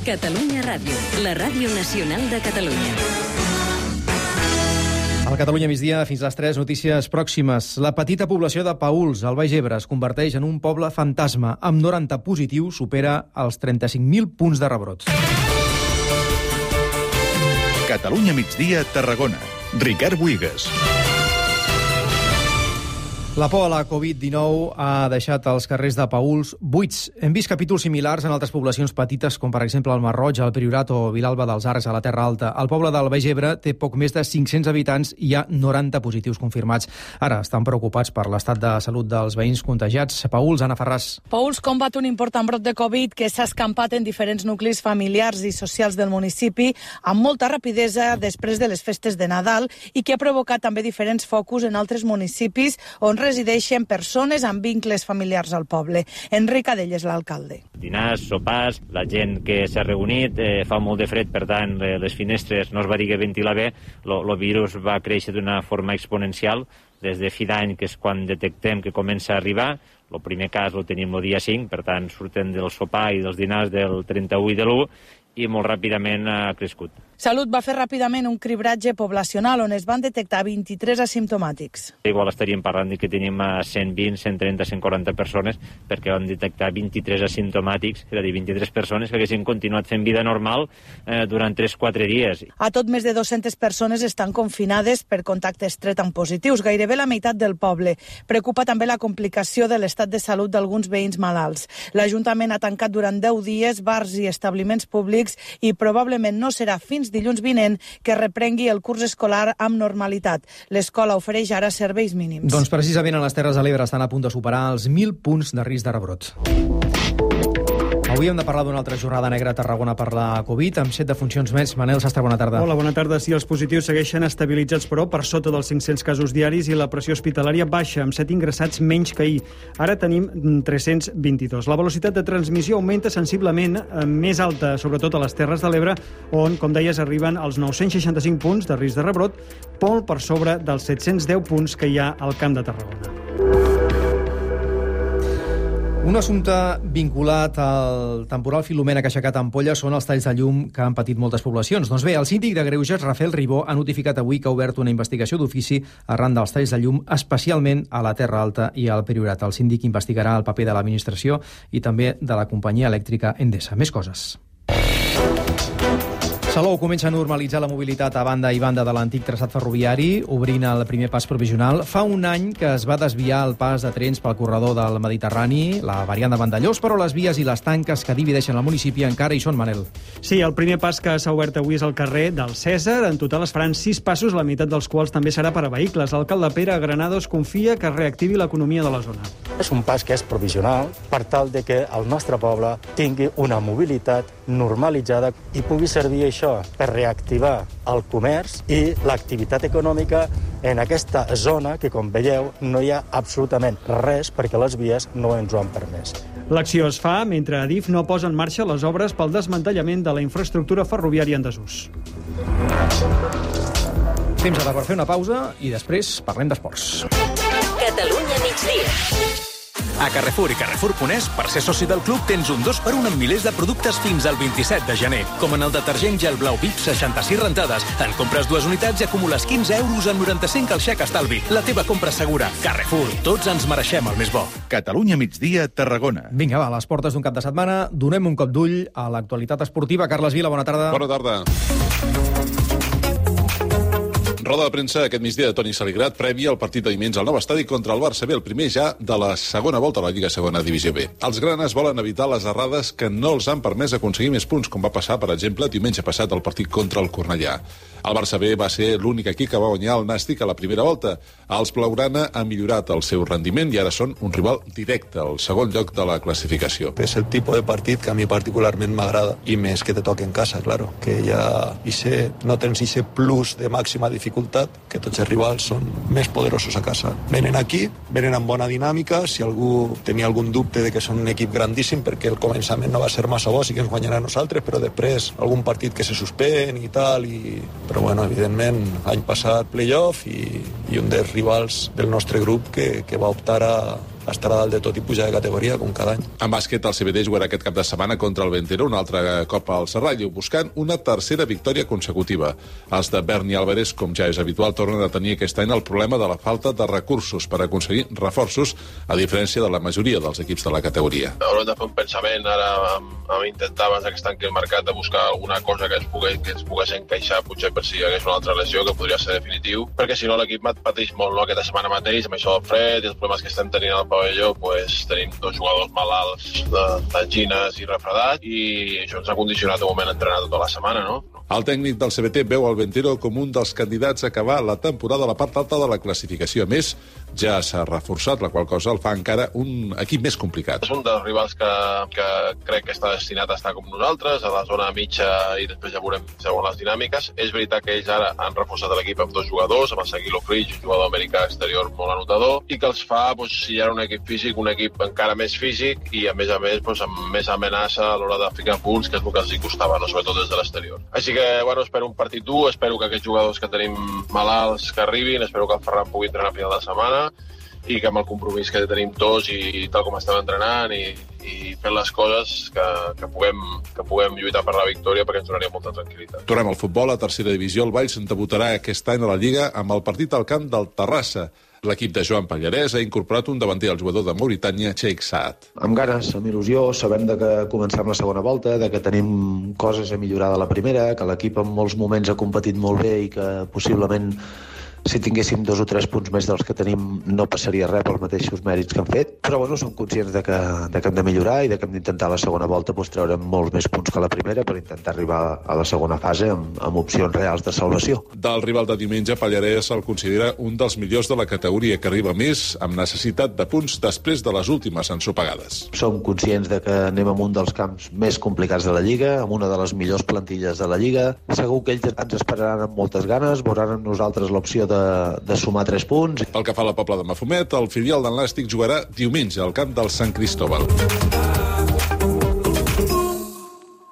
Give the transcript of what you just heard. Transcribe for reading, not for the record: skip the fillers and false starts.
Catalunya Ràdio, la ràdio nacional de Catalunya. Al Catalunya migdia, fins les 3 notícies pròximes. La petita població de Paüls, al Baix Ebre, es converteix en un poble fantasma. Amb 90 positius, supera els 35.000 punts de rebrots. Catalunya migdia, Tarragona. Ricard Buigas. La por a la Covid-19 ha deixat els carrers de Paüls buits. Hem vist capítols similars en altres poblacions petites, com per exemple el Masroig, el Priorat o Vilalba dels Arcs, a la Terra Alta. El poble del Baix Ebre té poc més de 500 habitants i hi ha 90 positius confirmats. Ara estan preocupats per l'estat de salut dels veïns contagiats. Paüls, Anna Ferràs. Paüls combat un important brot de Covid que s'ha escampat en diferents nuclis familiars i socials del municipi amb molta rapidesa després de les festes de Nadal i que ha provocat també diferents focus en altres municipis on resideixen persones amb vincles familiars al poble. Enric Adell és l'alcalde. Dinars, sopars, la gent que s'ha reunit, fa molt de fred, per tant, les finestres no es va dir que ventilar bé, el virus va créixer d'una forma exponencial. Des de fi d'any, que és quan detectem que comença a arribar, el primer cas el tenim el dia 5, per tant, surten del sopar i dels dinars del 31 i de l'1, i molt ràpidament ha crescut. Salut va fer ràpidament un cribratge poblacional on es van detectar 23 asimptomàtics. Igual estaríem parlant de que tenim 120, 130, 140 persones perquè van detectar 23 asimptomàtics, és a dir, 23 persones que haguessin continuat fent vida normal durant 3-4 dies. A tot més de 200 persones estan confinades per contacte estret amb positius, gairebé la meitat del poble. Preocupa també la complicació de l'estat de salut d'alguns veïns malalts. L'Ajuntament ha tancat durant 10 dies bars i establiments públics i probablement no serà fins dilluns vinent que reprengui el curs escolar amb normalitat. L'escola ofereix ara serveis mínims. Doncs precisament a les Terres de l'Ebre estan a punt de superar els 1.000 punts de risc de rebrot. Avui hem de parlar d'una altra jornada negra a Tarragona per la Covid, amb 7 defuncions més. Manel Sastre, bona tarda. Hola, bona tarda. Sí, els positius segueixen estabilitzats, però per sota dels 500 casos diaris i la pressió hospitalària baixa, amb 7 ingressats menys que ahir. Ara tenim 322. La velocitat de transmissió augmenta sensiblement, més alta, sobretot a les Terres de l'Ebre, on, com deies, arriben als 965 punts de risc de rebrot, molt per sobre dels 710 punts que hi ha al Camp de Tarragona. Un assumpte vinculat al temporal Filomena que ha aixecat ampolles són els talls de llum que han patit moltes poblacions. Doncs bé, el síndic de Greuges, Rafael Ribó, ha notificat avui que ha obert una investigació d'ofici arran dels talls de llum, especialment a la Terra Alta i al Priorat. El síndic investigarà el paper de l'administració i també de la companyia elèctrica Endesa. Més coses. Salou comença a normalitzar la mobilitat a banda i banda de l'antic traçat ferroviari, obrint el primer pas provisional. Fa un any que es va desviar el pas de trens pel corredor del Mediterrani, la variant de Vandellós, però les vies i les tanques que divideixen el municipi encara hi són, Manel. Sí, el primer pas que s'ha obert avui és el carrer del Cèsar. En total es faran 6 passos, la meitat dels quals també serà per a vehicles. L'alcalde Pere Granados confia que es reactivi l'economia de la zona. És un pas que és provisional per tal de que el nostre poble tingui una mobilitat normalitzada i pugui servir això per reactivar el comerç i l'activitat econòmica en aquesta zona que, com veieu, no hi ha absolutament res perquè les vies no ens ho han permès. L'acció es fa mentre Adif no posa en marxa les obres pel desmantellament de la infraestructura ferroviària en desús. Temps ara per fer una pausa i després parlem d'esports. Catalunya migdia. A Carrefour i Carrefour.es, per ser soci del club, tens un 2x1 amb milers de productes fins al 27 de gener. Com en el detergent gel blau VIP, 66 rentades. En compres 2 unitats i acumules 15 euros en 95 al xec estalvi. La teva compra segura. Carrefour, tots ens mereixem el més bo. Catalunya migdia, Tarragona. Vinga, va, a les portes d'un cap de setmana, donem un cop d'ull a l'actualitat esportiva. Carles Vila, bona tarda. Bona tarda. Roda de premsa aquest migdia de Toni Saligrat, prèvia al partit de diumenge al nou estadi contra el Barça B, el primer ja de la segona volta a la Lliga Segona Divisió B. Els granes volen evitar les errades que no els han permès aconseguir més punts, com va passar, per exemple, diumenge passat al partit contra el Cornellà. El Barça B va ser l'únic equip que va guanyar el Nàstic a la primera volta. Els blaugrana han millorat el seu rendiment i ara són un rival directe al segon lloc de la classificació. És el tipus de partit que a mi particularment m'agrada, i més que te toque en casa, claro, que ja no tens ese plus de màxima dificultat, que tots els rivals són més poderosos a casa. Venen aquí, venen amb bona dinàmica, si algú tenia algun dubte de que són un equip grandíssim, perquè el començament no va ser massa bo, sí que ens guanyarà a nosaltres, però després algun partit que se suspèn i tal, però bueno, evidentment, any passat playoff i un dels rivals del nostre grup que va optar a estar a dalt de tot i pujar de categoria, com cada any. En bàsquet, el CBD jugarà aquest cap de setmana contra el Ventero, un altre cop al Serrallo, buscant una tercera victòria consecutiva. Els de Berni Álvarez, com ja és habitual, tornen a tenir aquest any el problema de la falta de recursos per aconseguir reforços, a diferència de la majoria dels equips de la categoria. Haurem de fer un pensament ara amb intentar, abans que es tanqui el mercat, de buscar alguna cosa que ens pogués encaixar, potser per si hi hagués una altra lesió, que podria ser definitiu, perquè si no l'equip pateix molt, no? Aquesta setmana mateix, amb això del fred i els problemes que estem tenint al pavelló, pues, tenim 2 jugadors malalts d'angines i refredats, i això ens ha condicionat de moment a entrenar tota la setmana, no? El tècnic del CBT veu el Ventero com un dels candidats a acabar la temporada a la part alta de la classificació. A més, ja s'ha reforçat, la qual cosa el fa encara un equip més complicat. És un dels rivals que crec que està destinat a estar com nosaltres, a la zona mitja, i després ja veurem segons les dinàmiques. És veritat que ells ara han reforçat l'equip amb 2 jugadors, amb el Seguilo Fridge, un jugador americà exterior molt anotador, i que els fa, si hi ha un equip físic, un equip encara més físic i, a més, amb més amenaça a l'hora de ficar punts, que és el que els hi costava, no? Sobretot des de l'exterior. Així que, espero un partit dur, espero que aquests jugadors que tenim malalts que arribin, espero que el Ferran pugui entrenar a final de setmana i que amb el compromís que tenim tots i tal com estem entrenant i fent les coses que puguem lluitar per la victòria, perquè ens donaria molta tranquil·litat. Tornem al futbol. A tercera divisió, el Valls debutarà aquest any a la Lliga amb el partit al camp del Terrassa. L'equip de Joan Pallarès ha incorporat un davanter, el jugador de Mauritània, Sheikh Saad. Amb ganes, amb il·lusió, sabem que comencem la segona volta, que tenim coses a millorar de la primera, que l'equip en molts moments ha competit molt bé i que possiblement, si tinguéssim 2 o 3 punts més dels que tenim, no passaria res pels mateixos mèrits que han fet. Però som conscients que hem de millorar i que hem d'intentar a la segona volta treure molts més punts que la primera per intentar arribar a la segona fase amb opcions reals de salvació. Del rival de diumenge, Pallarès el considera un dels millors de la categoria, que arriba més amb necessitat de punts després de les últimes ensopegades. Som conscients que anem amb un dels camps més complicats de la Lliga, amb una de les millors plantilles de la Lliga. Segur que ells ens esperaran amb moltes ganes, veuran en nosaltres l'opció de sumar 3 punts. Pel que fa a la Pobla de Mafumet, el filial d'en Nàstic jugarà diumenge al camp del Sant Cristóbal.